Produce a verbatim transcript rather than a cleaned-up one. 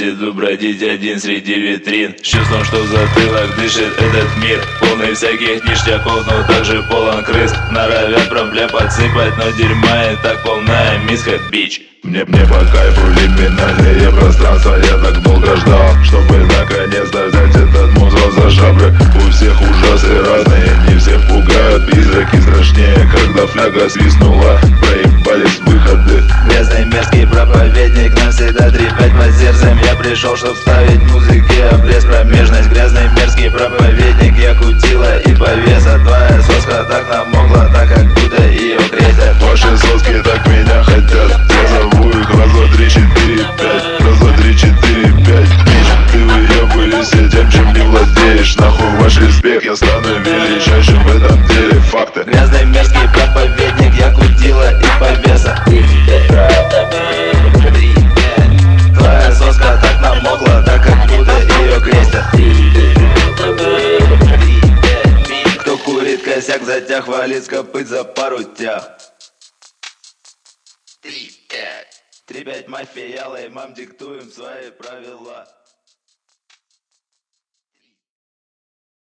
иду бродить один среди витрин, с чувством, что в затылок дышит этот мир, полный всяких ништяков, но также полон крыс. Норовят проблем подсыпать, но дерьма и так полная миска, бич. Мне, мне по кайфу лиминальные пространства. Я так долго ждал, чтобы наконец-то взять этот музло за жабры. У всех ужасы разные, не всех пугают призраки. Страшнее, когда фляга свистнула, проебались выходы. Грязный мерзкий проповедник, нам всегда трепать под сердцем. Я пришел, чтоб ставить музыке обрез промежность. Грязный мерзкий проповедник, я кутила и повеса. Твоя соска так намокла, так как будто ее крестят. Ваши соски так меня хотят, я зову их раз, два, три, четыре, пять. Раз, два, три, четыре, пять. Бич, ты выебывайся тем, чем не владеешь. Нахуй ваш респект, я стану величайшим в этом деле. Факты. Грязный мерзкий проповедник, я кутила и повеса. Твоя соска так намокла, так как будто ее крестят. Кто курит косяк, затяг, валит с копыт за пару тях. Три пять Три пять мафия, ялой, мам, диктуем свои правила.